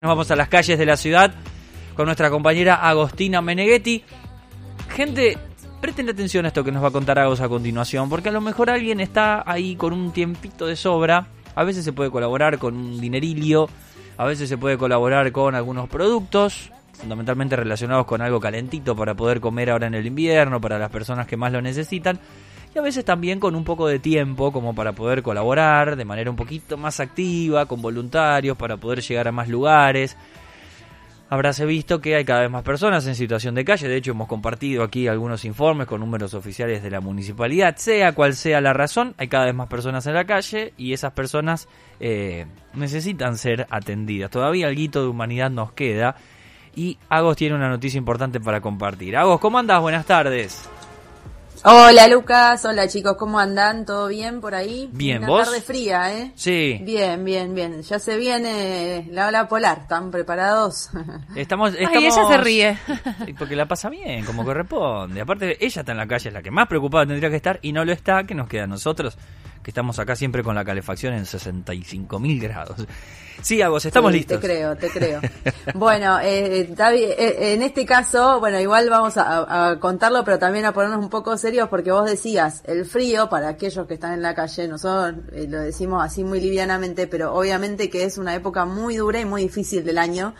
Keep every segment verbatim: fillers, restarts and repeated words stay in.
Nos vamos a las calles de la ciudad con nuestra compañera Agostina Meneghetti. Gente, presten atención a esto que nos va a contar Agos a continuación, porque a lo mejor alguien está ahí con un tiempito de sobra. A veces se puede colaborar con un dinerillo, a veces se puede colaborar con algunos productos, fundamentalmente relacionados con algo calentito para poder comer ahora en el invierno, para las personas que más lo necesitan. Y a veces también con un poco de tiempo como para poder colaborar de manera un poquito más activa, con voluntarios, para poder llegar a más lugares. Habráse visto que hay cada vez más personas en situación de calle. De hecho, hemos compartido aquí algunos informes con números oficiales de la municipalidad. Sea cual sea la razón, hay cada vez más personas en la calle y esas personas eh, necesitan ser atendidas. Todavía alguito de humanidad nos queda y Agos tiene una noticia importante para compartir. Agos, ¿cómo andás? Buenas tardes. Hola Lucas, hola chicos, ¿cómo andan? ¿Todo bien por ahí? Bien, Una ¿vos? tarde fría, ¿eh? Sí. Bien, bien, bien. Ya se viene la ola polar, ¿están preparados? Estamos, estamos... Ay, ella se ríe. Porque la pasa bien, como corresponde. Aparte, ella está en la calle, es la que más preocupada tendría que estar, y no lo está, que nos queda a nosotros, que estamos acá siempre con la calefacción en sesenta y cinco mil grados. Sí, Agos, estamos sí, listos. Te creo, te creo. Bueno, eh, está bien, eh, en este caso, bueno, igual vamos a, a contarlo, pero también a ponernos un poco serios, porque vos decías, el frío, para aquellos que están en la calle, nosotros eh, lo decimos así muy livianamente, pero obviamente que es una época muy dura y muy difícil del año.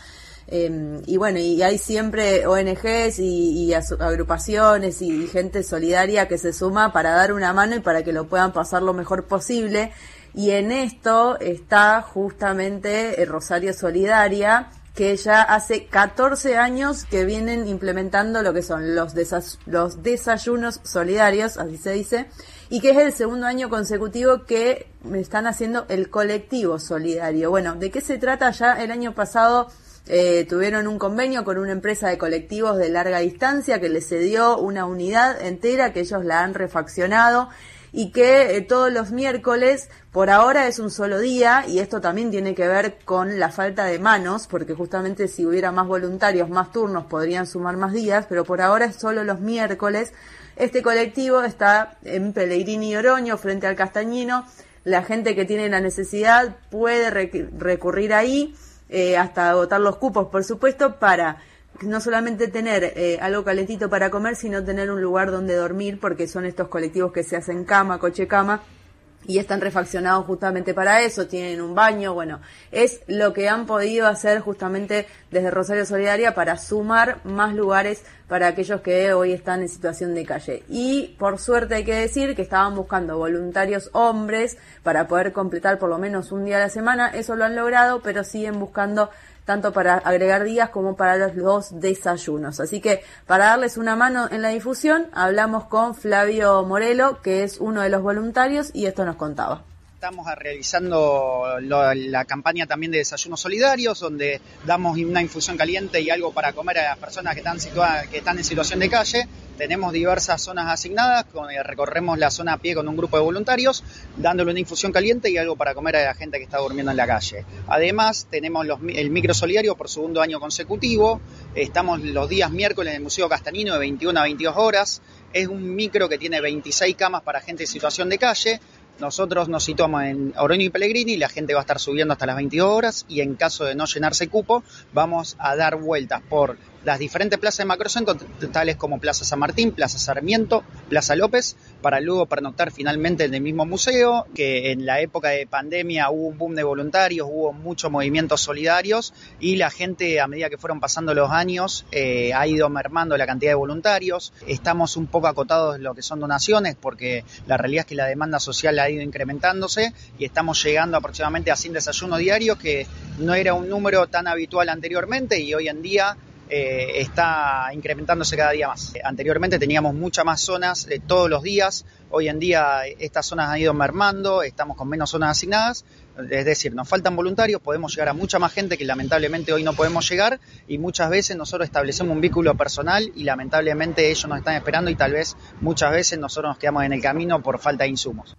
Eh, y bueno, y hay siempre O N Ges y, y agrupaciones y gente solidaria que se suma para dar una mano y para que lo puedan pasar lo mejor posible. Y en esto está justamente el Rosario Solidaria, que ya hace catorce años que vienen implementando lo que son los, desay- los desayunos solidarios, así se dice, y que es el segundo año consecutivo que están haciendo el colectivo solidario. Bueno, ¿de qué se trata? Ya el año pasado eh, tuvieron un convenio con una empresa de colectivos de larga distancia que les cedió una unidad entera que ellos la han refaccionado, y que eh, todos los miércoles, por ahora es un solo día, y esto también tiene que ver con la falta de manos, porque justamente si hubiera más voluntarios, más turnos, podrían sumar más días, pero por ahora es solo los miércoles. Este colectivo está en Pellegrini y Oroño, frente al Castañino. La gente que tiene la necesidad puede rec- recurrir ahí, eh, hasta agotar los cupos, por supuesto, para no solamente tener eh, algo calentito para comer, sino tener un lugar donde dormir, porque son estos colectivos que se hacen cama, coche cama, y están refaccionados justamente para eso, tienen un baño. Bueno, es lo que han podido hacer justamente desde Rosario Solidaria para sumar más lugares para aquellos que hoy están en situación de calle. Y por suerte hay que decir que estaban buscando voluntarios hombres para poder completar por lo menos un día a la semana. Eso lo han logrado, pero siguen buscando tanto para agregar días como para los dos desayunos. Así que para darles una mano en la difusión, hablamos con Flavio Morelo, que es uno de los voluntarios, y esto nos contaba. Estamos realizando lo, la campaña también de desayunos solidarios, donde damos una infusión caliente y algo para comer a las personas que están, situadas, que están en situación de calle. Tenemos diversas zonas asignadas, recorremos la zona a pie con un grupo de voluntarios, dándole una infusión caliente y algo para comer a la gente que está durmiendo en la calle. Además, tenemos los, el micro solidario por segundo año consecutivo. Estamos los días miércoles en el Museo Castañino de veintiuna a veintidós horas. Es un micro que tiene veintiséis camas para gente en situación de calle. Nosotros nos situamos en Oroño y Pellegrini, la gente va a estar subiendo hasta las veintidós horas, y en caso de no llenarse cupo, vamos a dar vueltas por las diferentes plazas de Macrocentro, tales como Plaza San Martín, Plaza Sarmiento, Plaza López, para luego pernoctar finalmente en el mismo museo, que en la época de pandemia hubo un boom de voluntarios, hubo muchos movimientos solidarios, y la gente, a medida que fueron pasando los años, eh, ha ido mermando la cantidad de voluntarios. Estamos un poco acotados en lo que son donaciones, porque la realidad es que la demanda social ha ido incrementándose, y estamos llegando aproximadamente a cien desayunos diarios, que no era un número tan habitual anteriormente, y hoy en día Eh, está incrementándose cada día más. Eh, anteriormente teníamos muchas más zonas eh, todos los días, hoy en día estas zonas han ido mermando, estamos con menos zonas asignadas, es decir, nos faltan voluntarios, podemos llegar a mucha más gente que lamentablemente hoy no podemos llegar, y muchas veces nosotros establecemos un vínculo personal y lamentablemente ellos nos están esperando, y tal vez muchas veces nosotros nos quedamos en el camino por falta de insumos.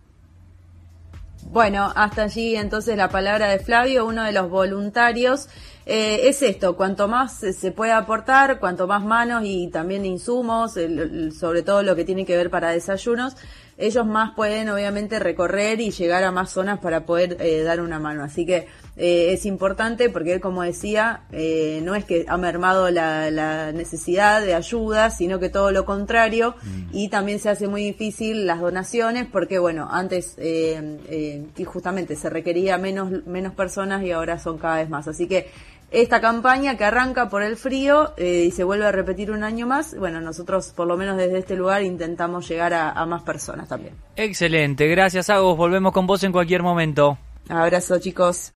Bueno, hasta allí entonces la palabra de Flavio, uno de los voluntarios. Eh, es esto, cuanto más se puede aportar, cuanto más manos y también insumos, el, el, sobre todo lo que tiene que ver para desayunos, ellos más pueden obviamente recorrer y llegar a más zonas para poder eh, dar una mano. Así que eh, es importante porque él, como decía, eh, no es que ha mermado la, la necesidad de ayuda, sino que todo lo contrario, mm. y también se hace muy difícil las donaciones porque, bueno, antes eh, eh, y justamente se requería menos, menos personas y ahora son cada vez más. Así que esta campaña que arranca por el frío eh, y se vuelve a repetir un año más, bueno, nosotros por lo menos desde este lugar intentamos llegar a, a más personas también. Excelente, gracias Agos, volvemos con vos en cualquier momento. Abrazo, chicos.